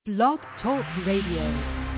Blog Talk Radio.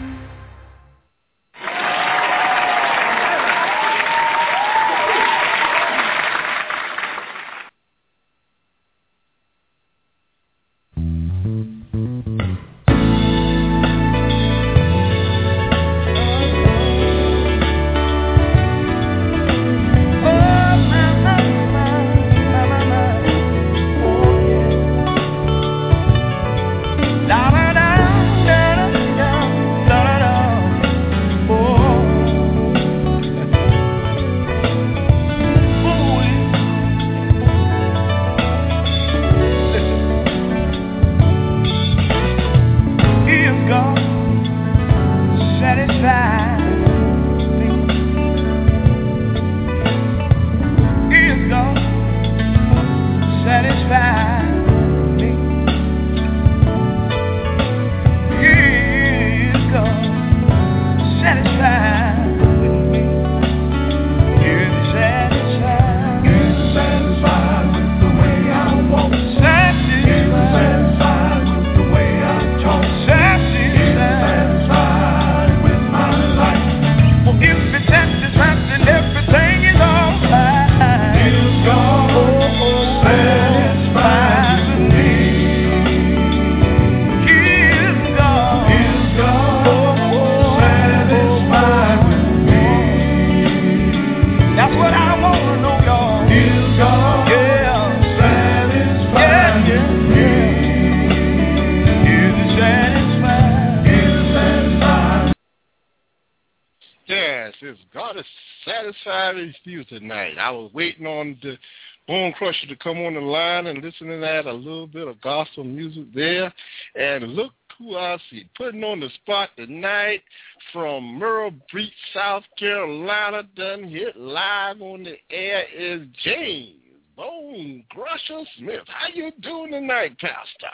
Tonight, I was waiting on the Bone Crusher to come on the line and listening to that, a little bit of gospel music there. And look who I see putting on the spot tonight from Myrtle Beach, South Carolina. Done hit live on the air is James Bone Crusher Smith. How you doing tonight, Pastor?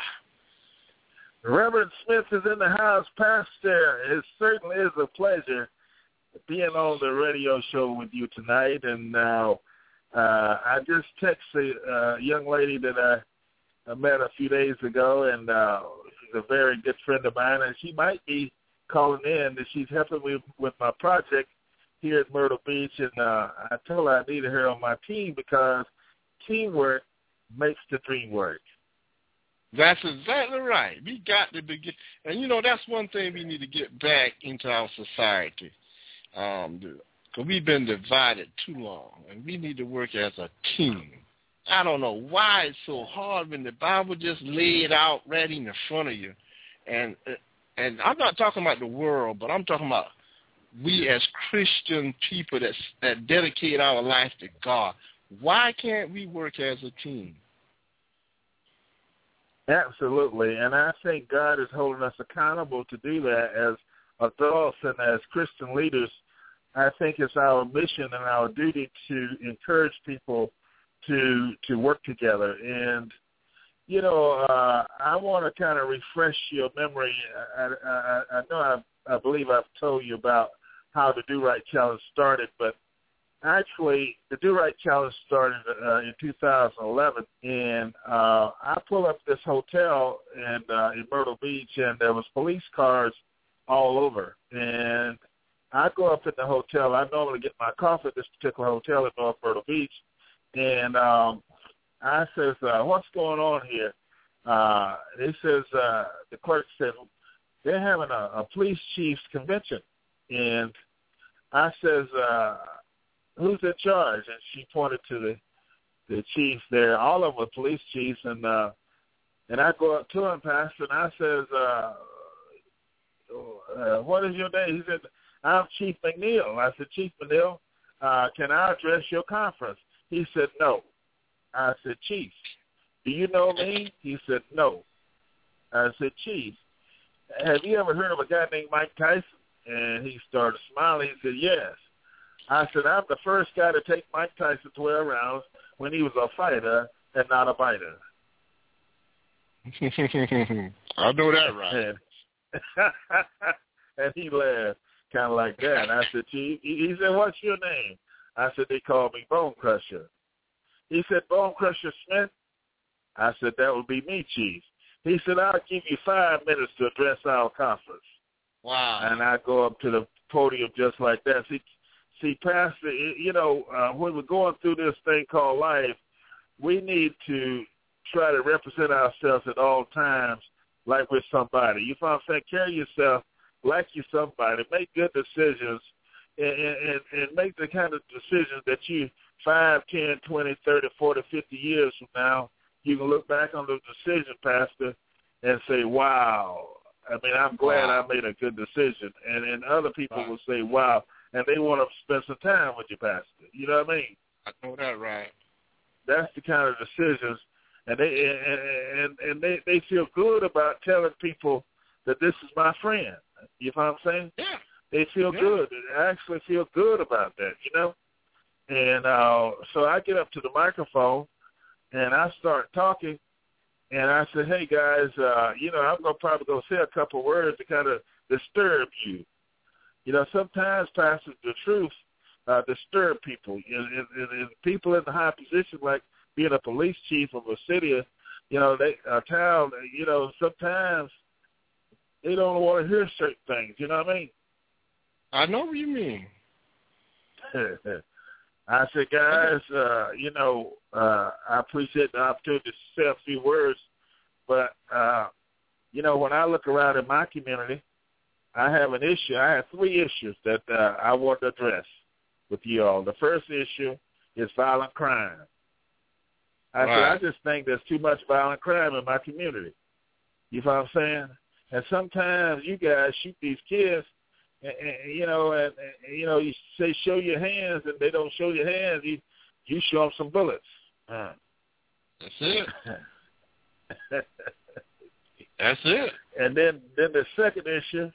Reverend Smith is in the house, Pastor. It certainly is a pleasure being on the radio show with you tonight. And I just texted a young lady that I met a few days ago, and she's a very good friend of mine, and she might be calling in. She's helping me with my project here at Myrtle Beach, and I told her I needed her on my team because teamwork makes the dream work. That's exactly right. We got to begin. And, you know, that's one thing we need to get back into our society. Because we've been divided too long, and we need to work as a team. I don't know why it's so hard when the Bible just laid out right in the front of you. And I'm not talking about the world, but I'm talking about we as Christian people that dedicate our life to God. Why can't we work as a team? Absolutely, and I think God is holding us accountable to do that as adults and as Christian leaders. I think it's our mission and our duty to encourage people to work together. And, you know, I want to kind of refresh your memory. I know I believe I've told you about how the Do Right Challenge started, but actually the Do Right Challenge started in 2011. And I pulled up this hotel in Myrtle Beach, and there was police cars all over. And I go up in the hotel. I normally get my coffee at this particular hotel in North Myrtle Beach. And I says, what's going on here? He says, the clerk said, they're having a police chief's convention. And I says, who's in charge? And she pointed to the chief there. All of them were police chiefs. And I go up to him, Pastor, and I says, what is your name? He said, I'm Chief McNeil. I said, Chief McNeil, can I address your conference? He said, no. I said, Chief, do you know me? He said, no. I said, Chief, have you ever heard of a guy named Mike Tyson? And he started smiling. He said, yes. I said, I'm the first guy to take Mike Tyson 12 rounds when he was a fighter and not a biter. I know that right. And he laughed kind of like that. And I said, Chief, he said, what's your name? I said, they call me Bone Crusher. He said, Bone Crusher Smith? I said, that would be me, Chief. He said, I'll give you 5 minutes to address our conference. Wow. And I go up to the podium just like that. See, Pastor, when we're going through this thing called life, we need to try to represent ourselves at all times like we're somebody. You know what I'm saying? Carry yourself like you're somebody. Make good decisions and make the kind of decisions that you 5, 10, 20, 30, 40, 50 years from now, you can look back on the decision, Pastor, and say, wow. I mean, I'm glad I made a good decision. And other people will say, wow, and they want to spend some time with you, Pastor. You know what I mean? I know that right. That's the kind of decisions, and they feel good about telling people that this is my friend. You know what I'm saying? Yeah. They feel good. They actually feel good about that, you know? And so I get up to the microphone, and I start talking, and I said, hey, guys, I'm going to probably go say a couple words to kind of disturb you. You know, sometimes, Pastor, the truth disturb people. And people in the high position, like being a police chief of a city, a town, sometimes they don't want to hear certain things. You know what I mean? I know what you mean. I said, guys, I appreciate the opportunity to say a few words, but, when I look around in my community, I have an issue. I have 3 issues that I want to address with you all. The first issue is violent crime. I said, I just think there's too much violent crime in my community. You know what I'm saying? And sometimes you guys shoot these kids, and you say show your hands, and they don't show your hands. You show them some bullets. That's it. That's it. And then the second issue,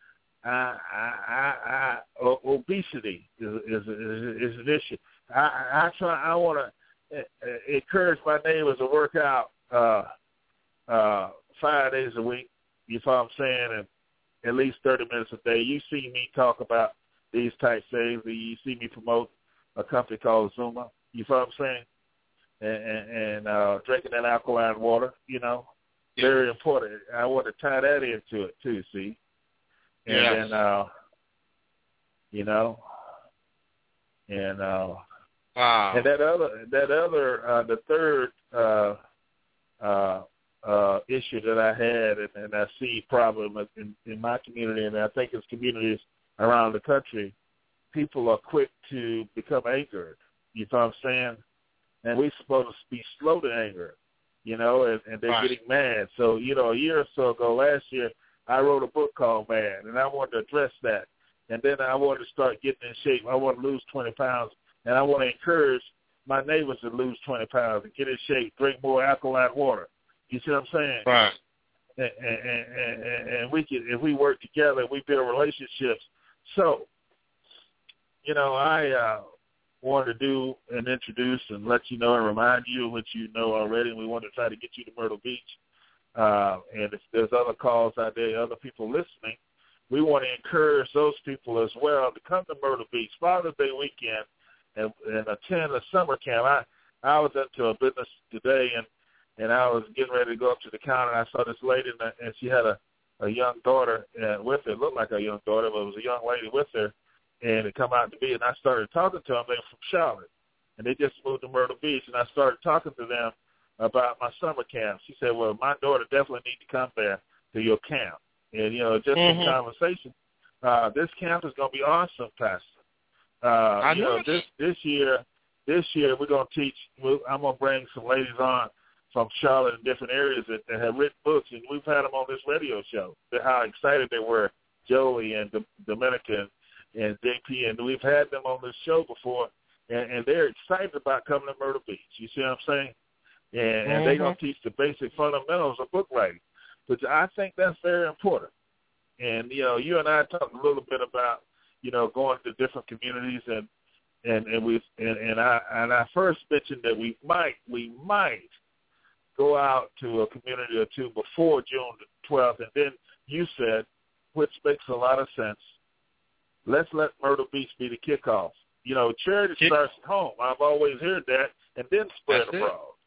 obesity is an issue. I want to encourage my neighbors to work out 5 days a week. You know what I'm saying? And at least 30 minutes a day. You see me talk about these type things. You see me promote a company called Zuma. You know what I'm saying? And drinking that alkaline water, very important. I want to tie that into it too, see? And then, wow. And the third issue that I had, and I see problem in my community, and I think it's communities around the country, people are quick to become angered. You know what I'm saying? And we're supposed to be slow to anger, and they're getting mad. So, a year or so ago, last year, I wrote a book called Mad, and I wanted to address that. And then I wanted to start getting in shape. I want to lose 20 pounds, and I want to encourage my neighbors to lose 20 pounds and get in shape, drink more alkaline water. You see what I'm saying? Right. And we can, if we work together, we build relationships. So, I wanted to do and introduce and let you know and remind you of what you know already. And we want to try to get you to Myrtle Beach. And if there's other calls out there, other people listening, we want to encourage those people as well to come to Myrtle Beach Father's Day weekend and attend a summer camp. I was into a business today, and I was getting ready to go up to the counter, and I saw this lady, and she had a young daughter with her. It looked like a young daughter, but it was a young lady with her, and it come out to be. And I started talking to them. They were from Charlotte, and they just moved to Myrtle Beach, and I started talking to them about my summer camp. She said, well, my daughter definitely needs to come there to your camp. And, just in conversation, this camp is going to be awesome, Pastor. This year we're going to teach. I'm going to bring some ladies on from Charlotte and different areas that have written books, and we've had them on this radio show. How excited they were, Joey and Dominica and JP, and we've had them on this show before, and they're excited about coming to Myrtle Beach. You see what I'm saying? And they're going to teach the basic fundamentals of book writing, which I think that's very important. And, you and I talked a little bit about, going to different communities, and I first mentioned that we might go out to a community or two before June the 12th, and then you said, which makes a lot of sense, let's let Myrtle Beach be the kickoff. Charity starts at home. I've always heard that, and then spread abroad.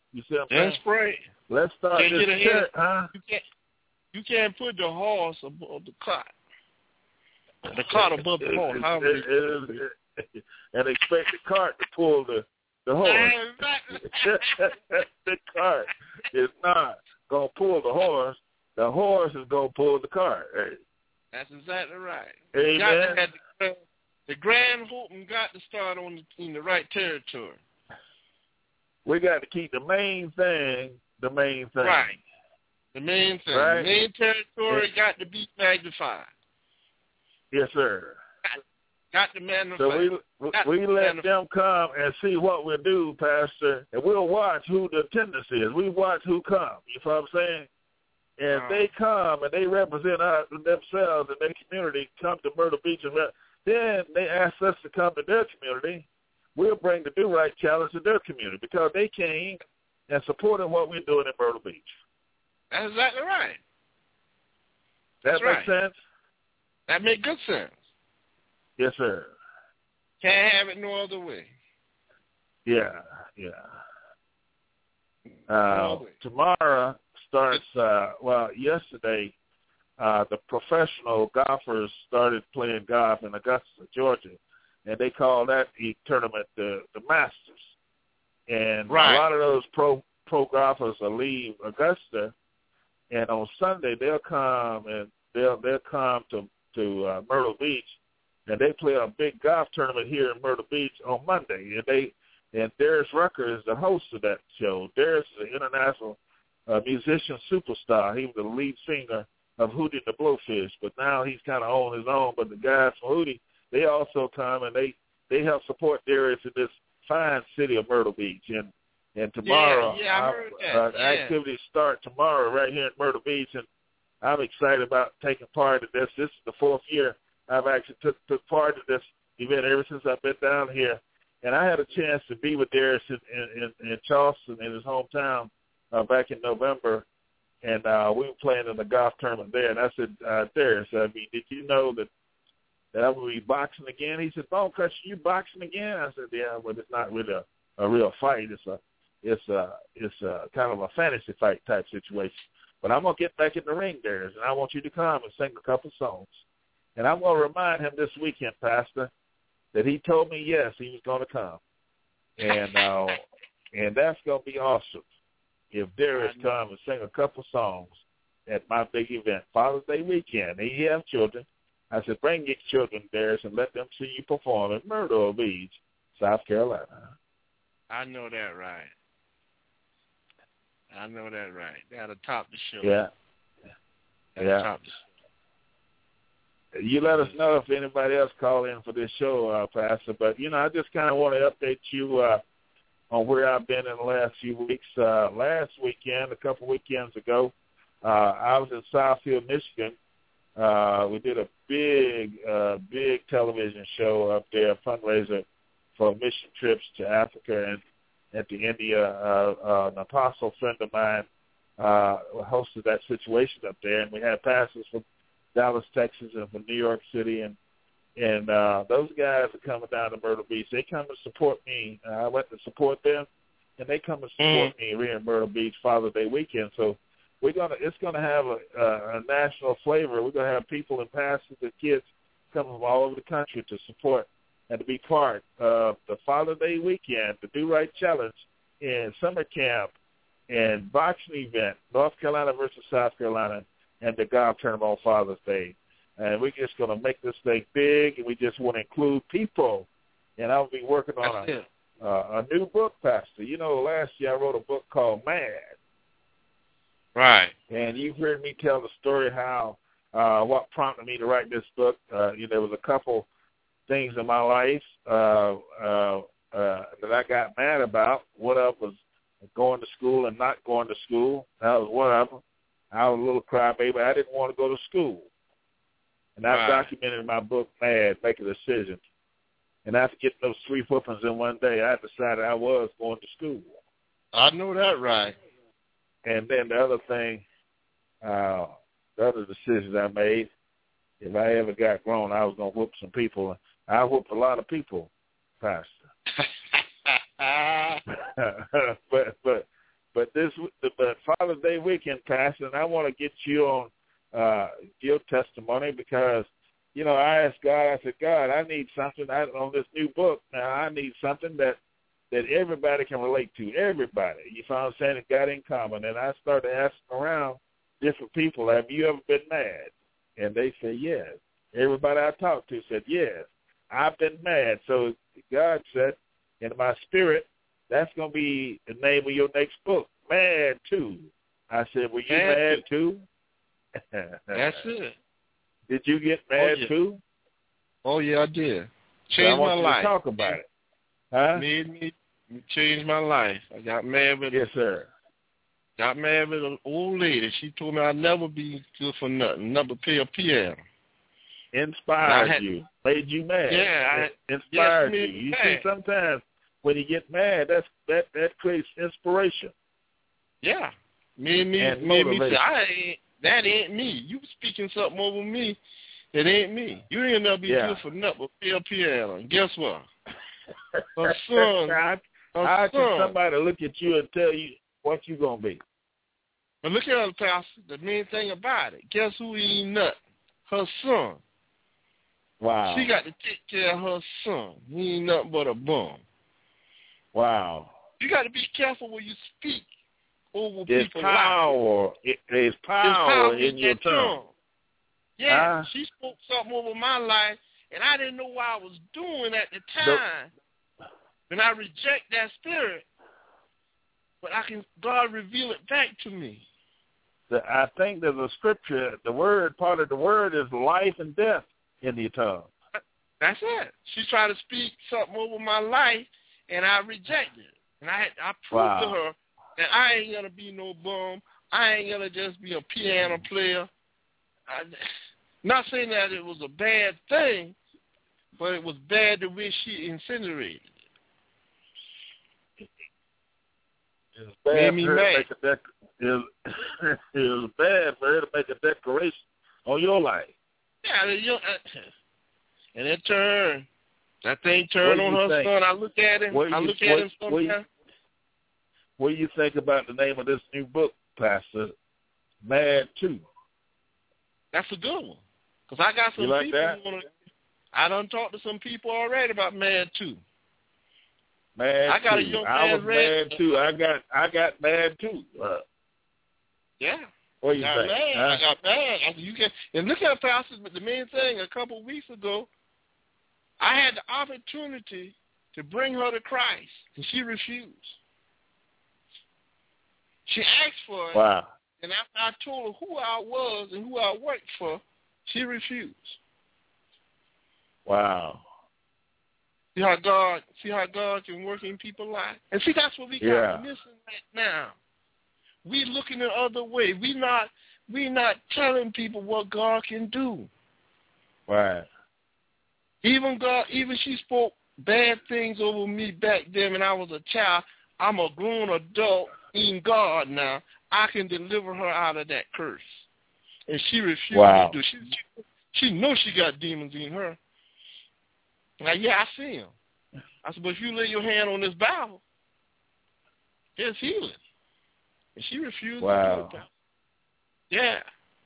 You see what I'm saying? That's right. Let's start this church, huh? You can't put the horse above the cart. The cart above the horse. And expect the cart to pull the horse. The cart is not going to pull the horse. The horse is going to pull the cart. Hey. That's exactly right. Amen. The grand hooping got to start in the right territory. We got to keep the main thing the main thing. Right. The main thing. Right. The main territory got to be magnified. Yes, sir. Got to magnify. So we let them come and see what we do, Pastor, and we'll watch who the attendance is. We watch who comes. You know what I'm saying? And if they come and they represent themselves and their community, come to Myrtle Beach, and then they ask us to come to their community. We'll bring the Do Right Challenge to their community because they came and supported what we're doing in Myrtle Beach. That's exactly right. That makes sense? That makes good sense. Yes, sir. Can't have it no other way. Yeah. Tomorrow starts, yesterday, the professional golfers started playing golf in Augusta, Georgia, and they call that tournament the Masters. And a lot of those pro golfers will leave Augusta, and on Sunday they'll come and they'll come to Myrtle Beach, and they play a big golf tournament here in Myrtle Beach on Monday. And Darius Rucker is the host of that show. Darius is an international musician superstar. He was the lead singer of Hootie and the Blowfish, but now he's kind of on his own. But the guys from Hootie, they also come and they help support Darius in this fine city of Myrtle Beach. And tomorrow, I heard that. Activities start tomorrow right here in Myrtle Beach, and I'm excited about taking part in this. This is the 4th year I've actually took part in this event ever since I've been down here. And I had a chance to be with Darius in Charleston, in his hometown, back in November, and we were playing in the golf tournament there. And I said, Darius, did you know that I will be boxing again? He said, "Oh, Chris, you boxing again?" I said, "Yeah, but it's not really a real fight. It's kind of a fantasy fight type situation. But I'm gonna get back in the ring, Darius, and I want you to come and sing a couple songs. And I'm gonna remind him this weekend, Pastor, that he told me yes, he was gonna come, and that's gonna be awesome if Darius come and sing a couple songs at my big event, Father's Day weekend. And you have children. I said, bring your children, Darius, and let them see you perform at Myrtle Beach, South Carolina. I know that right. That'll top the show. Yeah. Top the show. You let us know if anybody else call in for this show, Pastor. But, I just kind of want to update you on where I've been in the last few weeks. Last weekend, a couple weekends ago, I was in Southfield, Michigan. We did a big television show up there, a fundraiser for mission trips to Africa and to India. An apostle friend of mine hosted that situation up there, and we had pastors from Dallas, Texas, and from New York City, and those guys are coming down to Myrtle Beach. They come to support me. I went to support them, and they come to support me here in Myrtle Beach Father's Day weekend. So it's gonna have a national flavor. We're gonna have people and pastors and kids coming from all over the country to support and to be part of the Father's Day weekend, the Do Right Challenge, and summer camp, and boxing event, North Carolina versus South Carolina, and the golf tournament on Father's Day. And we're just going to make this thing big, and we just want to include people. And I'll be working on a new book, Pastor. Last year I wrote a book called Mad. Right. And you've heard me tell the story how what prompted me to write this book. There was a couple things in my life that I got mad about. One of them was going to school and not going to school. That was one of them. I was a little crybaby. I didn't want to go to school. And I've documented in my book, Mad, Make a Decision. And after getting those 3 whoopings in one day, I decided I was going to school. I know that right. And then the other thing, the other decisions I made, if I ever got grown, I was going to whoop some people. I whooped a lot of people, Pastor. but But Father's Day weekend, Pastor, and I want to get you on your testimony because, you know, I asked God, I said, God, I need something on this new book. Now, I need something that everybody can relate to, everybody. You know what I'm saying? It got in common. And I started asking around different people, have you ever been mad? And they said, yes. Everybody I talked to said, yes, I've been mad. So God said, in my spirit, that's going to be the name of your next book, Mad Too. I said, were you mad too? That's it. Did you get mad too? Oh, yeah, I did. Changed my life. Talk about it. Huh? Made me change my life. I got mad with Yes, sir. Got mad with an old lady. She told me I'd never be good for nothing, never pay a piano. Inspired you, made you mad. Yeah, inspired you. You see, sometimes when you get mad, that creates inspiration. Yeah, made me say, that ain't me. You speaking something over me that ain't me. You ain't never be good for nothing but play a piano. And guess what? Her son. How can somebody look at you and tell you what you gonna be? But look at her, Pastor. The main thing about it. Guess who ain't nothing? Her son. Wow. She got to take care of her son. He ain't nothing but a bum. Wow. You got to be careful when you speak over people's lives. There's power in your tongue. Yeah, she spoke something over my life, and I didn't know what I was doing at the time. And I reject that spirit, but God reveal it back to me. I think there's a scripture, part of the word is life and death in your tongue. That's it. She tried to speak something over my life, and I rejected it. And I proved to her that I ain't going to be no bum. I ain't going to just be a piano player. Not saying that it was a bad thing, but it was bad the way she incinerated it. It was bad for her it was bad for her to make a declaration on your life. Yeah, and it turned. That thing turned on her son. I look at him. Sometimes. What do you think about the name of this new book, Pastor? Mad Too. That's a good one. Because I got some people I done talked to some people already about Mad Too. Mad Too. I was mad too. I got mad too. Yeah. What do you think? I got mad. And look at Pastor. But the main thing, a couple of weeks ago, I had the opportunity to bring her to Christ, and she refused. She asked for it. Wow. And after I told her who I was and who I worked for, she refused. Wow. See how God can work in people's lives? And see, that's what we got missing right now. We looking the other way. We not telling people what God can do. Right. Even she spoke bad things over me back then when I was a child. I'm a grown adult in God now. I can deliver her out of that curse. And she refused to do. She knows she got demons in her. Now, I see him. I said, but if you lay your hand on this Bible, there's healing. And she refused to do it. Yeah.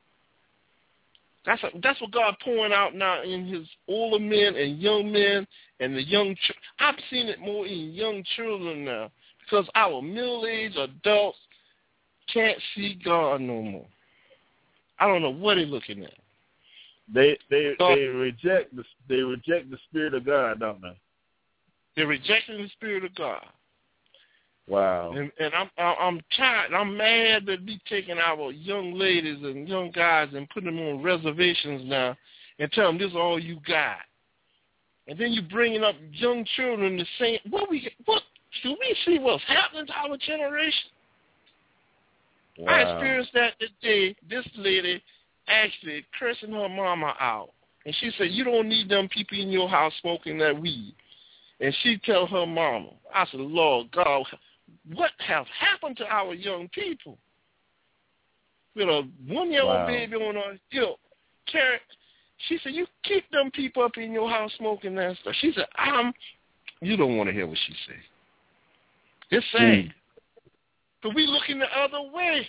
That's what God pouring out now in his older men and young men and the young children. I've seen it more in young children now because our middle-aged adults can't see God no more. I don't know what they're looking at. They reject the Spirit of God, don't they? They're rejecting the Spirit of God. Wow. And I'm tired. I'm mad that we taking our young ladies and young guys and putting them on reservations now and tell them this is all you got. And then you bringing up young children to say, what do we see what's happening to our generation? Wow. I experienced that today. This lady actually cursing her mama out. And she said, you don't need them people in your house smoking that weed. And she tell her mama, I said, Lord God, what has happened to our young people? With a 1-year-old baby on her hip. She said, you keep them people up in your house smoking that stuff. She said, you don't want to hear what she said. It's sad. Because we looking the other way.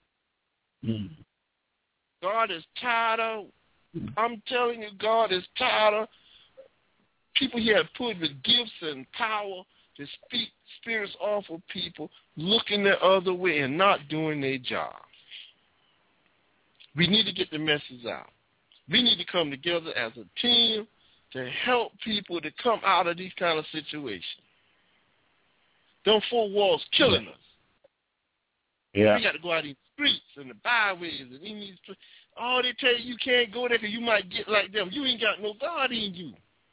God is tired of, I'm telling you, God is tired of people He had put with gifts and power to speak spirits off of people looking the other way and not doing their job. We need to get the message out. We need to come together as a team to help people to come out of these kind of situations. Them four walls killing us. Yeah. We got to go out in the streets and the byways and in these. Oh, they tell you can't go there because you might get like them. You ain't got no God in you.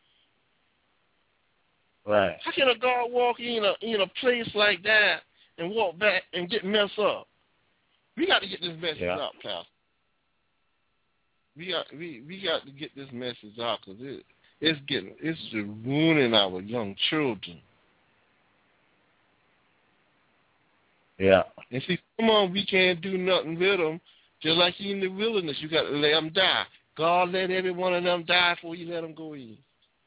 Right. How can a God walk in a place like that and walk back and get messed up? We got to get this message out, Pastor. We got to get this message out because it's ruining our young children. Yeah. And see, come on, we can't do nothing with them. Just like in the wilderness, you got to let them die. God let every one of them die before you let them go in.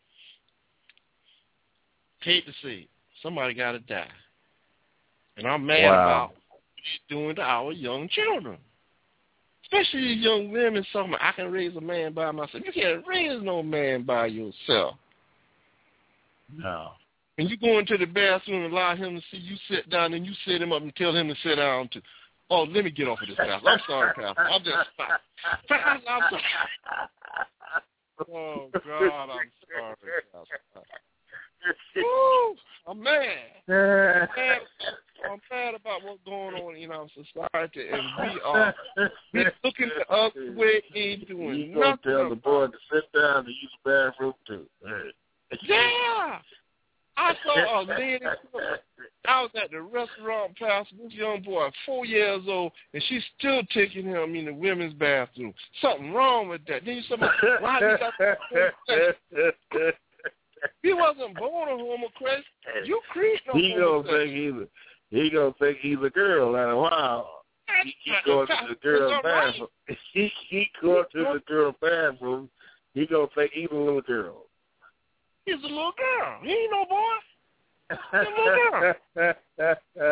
Hate to say it. Somebody got to die. And I'm mad about what he's doing to our young children. Especially these young women talking about, I can raise a man by myself. You can't raise no man by yourself. No. And you go into the bathroom and allow him to see you sit down and you sit him up and tell him to sit down too. Oh, let me get off of this, Pastor. I'm sorry, Pastor. I'm just sorry. Pastor, I'm sorry. Oh, God, I'm sorry, Pastor. Woo, I'm mad. I'm mad about what's going on in our society, and we looking the other way, ain't doing nothing. You gonna tell the boy to sit down and use the bathroom too. Yeah. I saw a lady. I was at the restaurant, Pastor. This young boy, 4 years old, and she's still taking him in the women's bathroom. Something wrong with that. Then you said, why did that? He wasn't born a homosexual. You create no homosexual. He gonna think he's a girl in a while. He going to the girl's bathroom. He going to the girl's bathroom. He gonna think he's a little girl. He's a little girl. He ain't no boy. He's a little girl.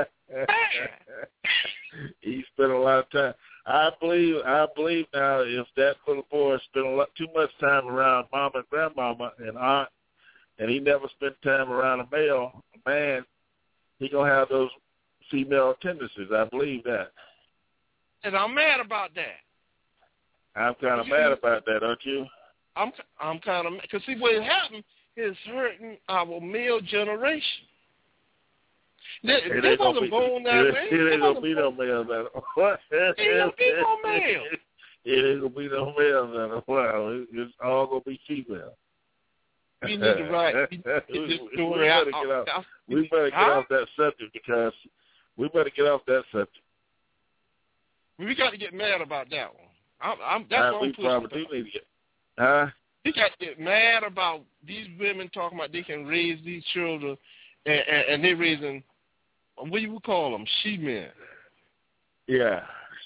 He spent a lot of time. I believe now if that little boy spent too much time around mama and grandmama and aunt, and he never spent time around a man, he gonna have those female tendencies. I believe that. And I'm mad about that. I'm kind of mad about that, aren't you? I'm kind of mad. Because see, what happened is hurting our male generation. They wasn't born that way. It ain't gonna be no male that. What? It ain't gonna be no male. It ain't gonna be no male that. Wow, it's all gonna be female. We need to write. We better get off that subject because we better get off that subject. We got to get mad about that one. That's what I'm pushing. Probably do need to get. Huh? We got to get mad about these women talking about they can raise these children, and they're raising, what do you call them, she-men. Yeah.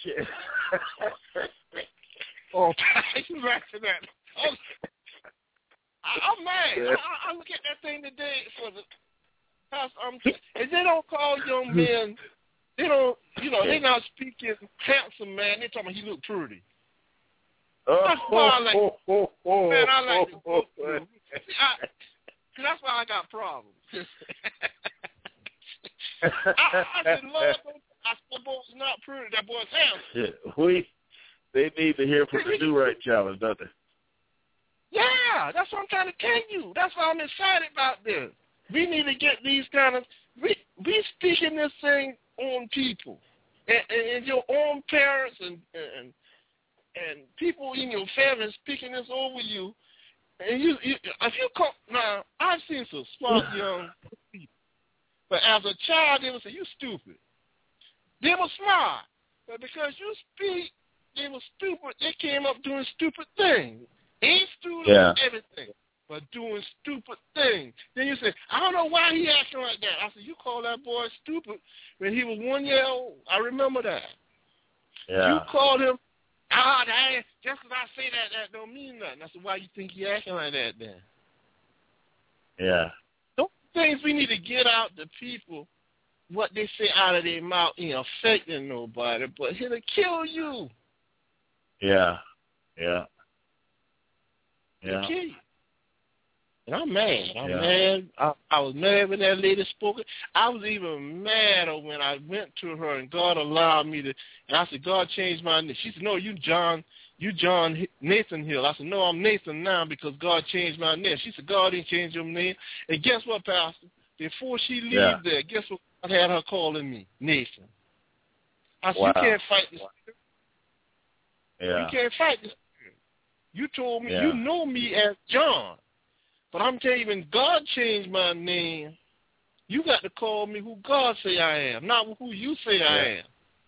Oh, you back to that. I'm mad. I look at that thing today for the past. And they don't call young men. They don't. They're not speaking handsome man. They're talking about he look pretty. That's why I like. Man, I like to go through. That's why I got problems. I said, Lord, I said, that boy's not pretty. That boy's handsome. They need to hear from the Do Right Challenge, don't they? Yeah, that's what I'm trying to tell you. That's why I'm excited about this. We need to get these kind of we speaking this thing on people, and your own parents and people in your family speaking this over you. And you if you come now, I've seen some smart young people, but as a child they would say you stupid. They were smart, but because you speak, they were stupid. They came up doing stupid things. Ain't stupid everything, but doing stupid things. Then you say, I don't know why he acting like that. I said, you call that boy stupid when he was 1 year old. I remember that. Yeah. You called him, just because I say that don't mean nothing. I said, why you think he acting like that then? Yeah. Those things we need to get out to people what they say out of their mouth ain't affecting nobody, but it'll kill you. Yeah. It'll kill you. And I'm mad. I'm mad. I was mad when that lady spoke it. I was even madder when I went to her and God allowed me to. And I said, God changed my name. She said, no, you John Nathan Hill. I said, no, I'm Nathan now because God changed my name. She said, God didn't change your name. And guess what, Pastor? Before she leaves there, guess what God had her calling me? Nathan. I said, you can't fight the spirit. Yeah. You can't fight the spirit. You told me, you know me as John. But I'm telling you, when God changed my name, you got to call me who God say I am, not who you say I am.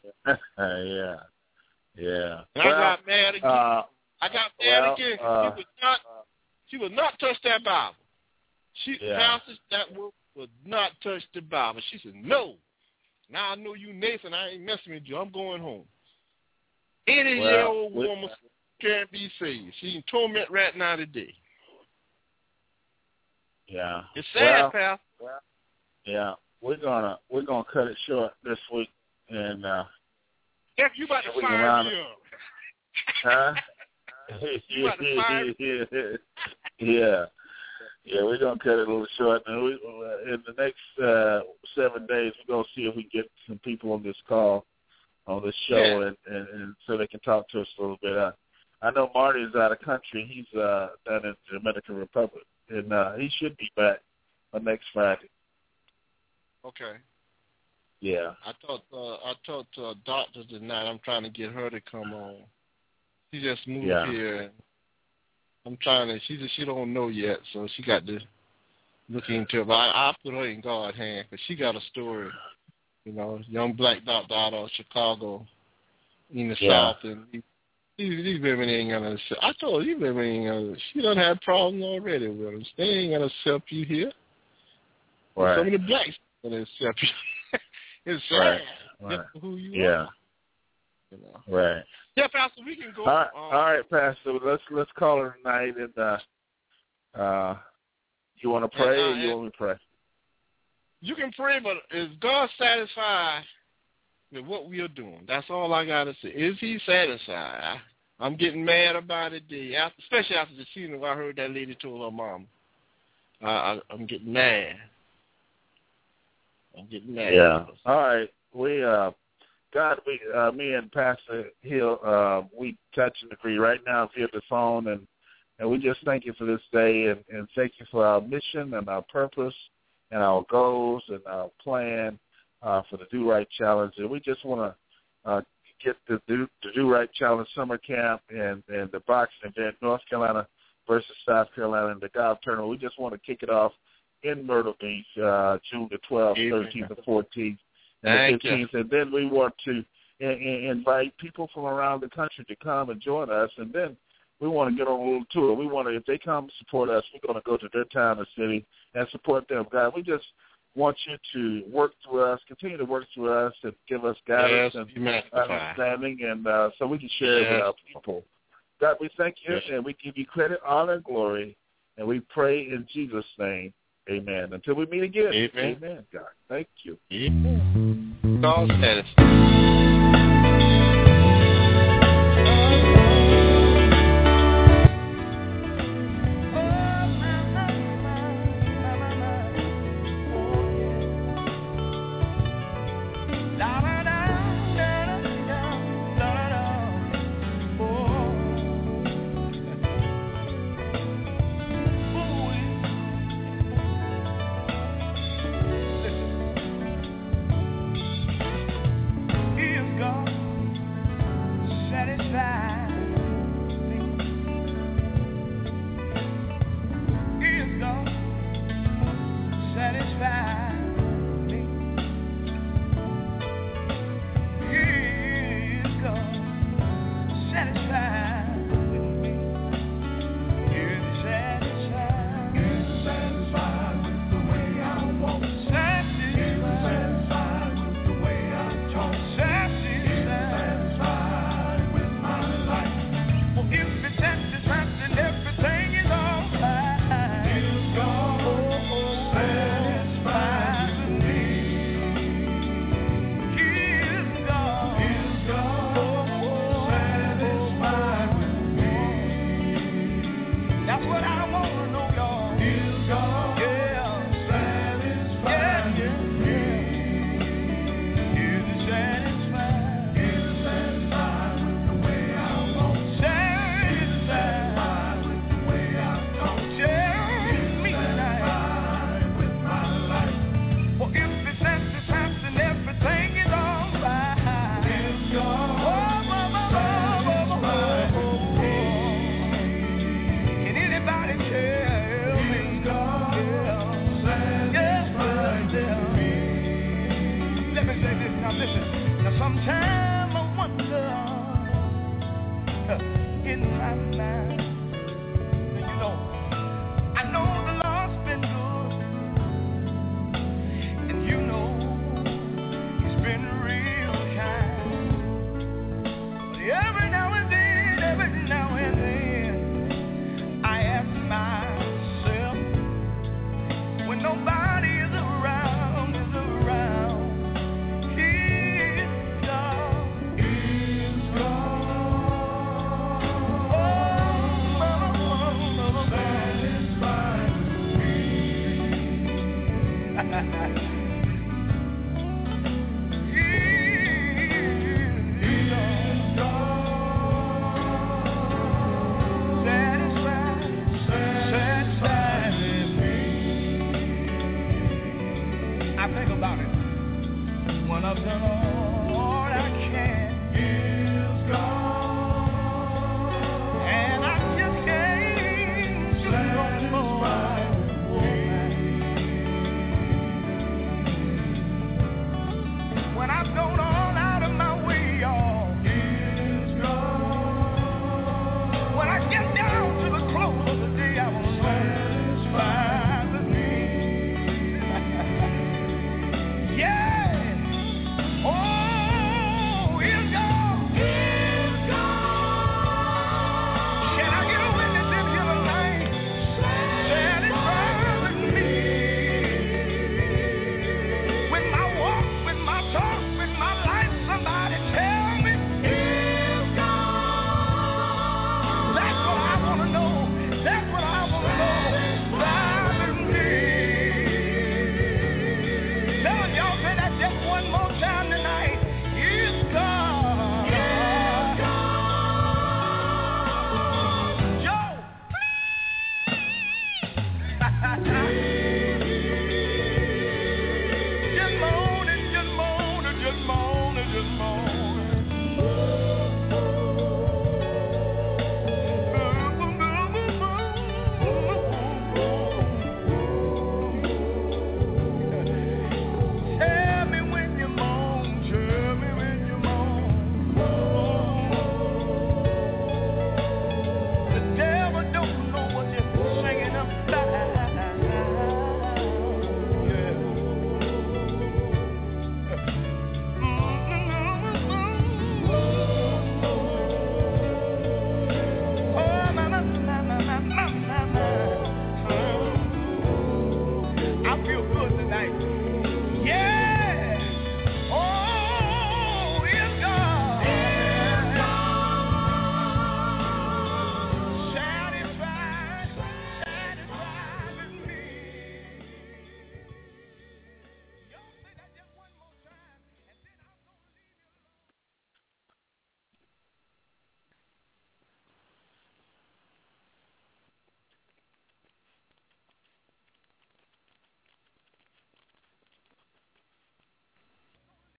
Yeah. And I got mad again. Again. She would not touch that Bible. Pastor, that would not touch the Bible. She said, no. Now I know you, Nathan. I ain't messing with you. I'm going home. 80-year-old woman can't be saved. She's in torment right now today. Yeah. It's sad, pal. Yeah. We're gonna cut it short this week, and if you about to fire me up. Huh? You about to fire me? Yeah, we're gonna cut it a little short, and in the next 7 days, we're gonna see if we get some people on this call, on this show, and so they can talk to us a little bit. I know Marty's out of country. He's down in the Dominican Republic. And he should be back next Friday. Okay. Yeah. I talked to a doctor tonight. I'm trying to get her to come on. She just moved here. I'm trying to. She don't know yet, so she got to look into it. But I put her in God's hand because she got a story. You know, young black doctor out of Chicago, in the South, and these women ain't gonna. I told you, women ain't gonna. She done have problems already with them. They ain't gonna accept you here. Right. Some of the blacks gonna accept you. It's sad. Right. Who you are. You know. Right. Yeah, Pastor, we can go. All right, Pastor. Let's call her tonight, and you want to pray, or you want me to pray? You can pray, but is God satisfied with what we are doing? That's all I gotta say. Is He satisfied? I'm getting mad about it, especially after the season where I heard that lady told her mom. I'm getting mad. Yeah. All right. Me and Pastor Hill, we touch and agree right now via the phone, and we just thank you for this day, and thank you for our mission and our purpose and our goals and our plan for the Do Right Challenge. And we just want to get the Do Right Challenge summer camp and the boxing event, North Carolina versus South Carolina, and the golf tournament. We just want to kick it off in Myrtle Beach, June the 12th, 13th, and 14th, and the 15th. And then we want to invite people from around the country to come and join us. And then we want to get on a little tour. We want to, if they come support us, we're going to go to their town or city and support them. God, we just want you to work through us, continue to work through us, and give us guidance and understanding, and so we can share it with our people. God, we thank you, and we give you credit, honor, and glory, and we pray in Jesus' name. Amen. Until we meet again. Amen. God, thank you. Amen. God satisfied. He is That's what I want to know, y'all.